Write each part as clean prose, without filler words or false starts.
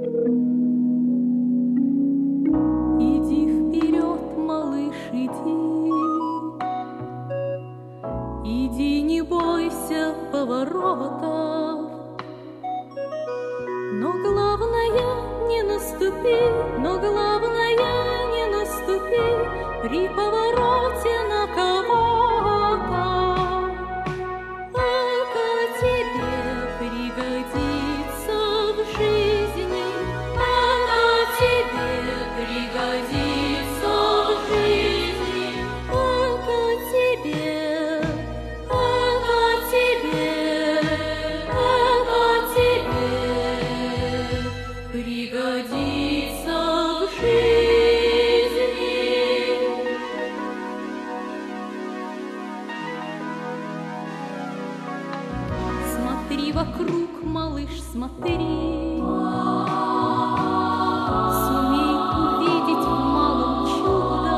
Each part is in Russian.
Иди вперед, малыш, иди. Иди, не бойся поворотов. Но главное не наступи, но главное не наступи при повороте на кого-то. Это тебе пригодится в жизни, это тебе пригодится в жизни, это тебе пригодится в жизни. Смотри вокруг, малыш, смотри. Сумей увидеть в малом чудо.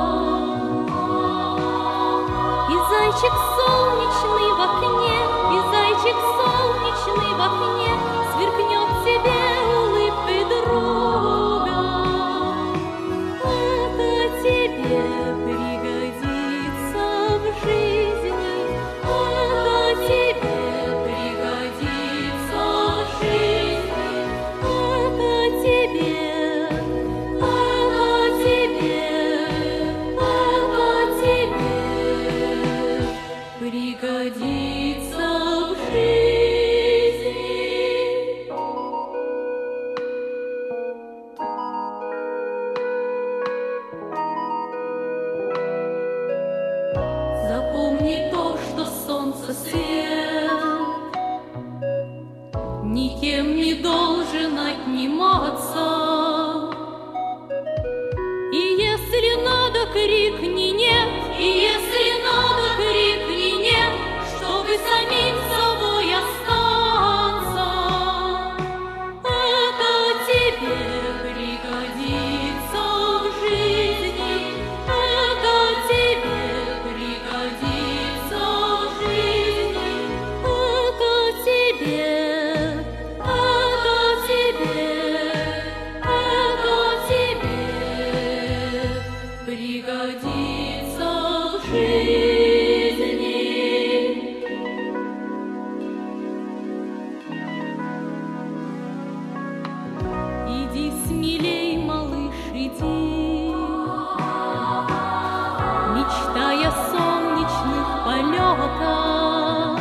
И зайчик солнечный в окне, и зайчик солнечный в окне сверкнет тебе улыбкой друга. Это тебе пригодится в жизни, это тебе пригодится в жизни, это тебе пригодится в жизни. Запомни то, что солнце свет никем не должен отниматься. И если надо, крикни нет, и если надо, крикни нет, чтобы самим собой остаться. Это тебе пригодится в жизни, это тебе пригодится в жизни, это тебе пригодится в жизни. Иди смелей, малыш, иди, мечтай о солнечных полетах.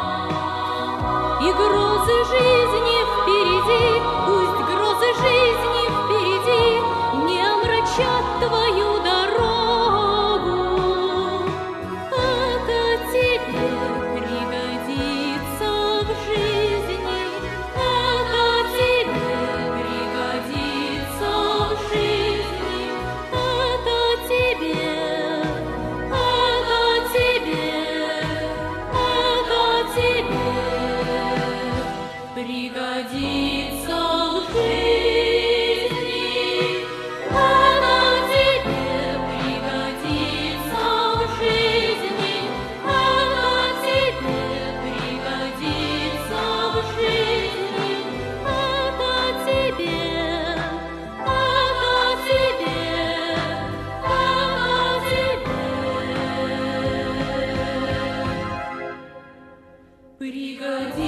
И грозы жизни впереди, пусть грозы жизни впереди не омрачат твою дорогу. Это тебе пригодится в жизни, это тебе пригодится в жизни, это тебе пригодится в жизни, это тебе пригодится в жизни, это тебе пригодится в жизни, это тебе пригодится.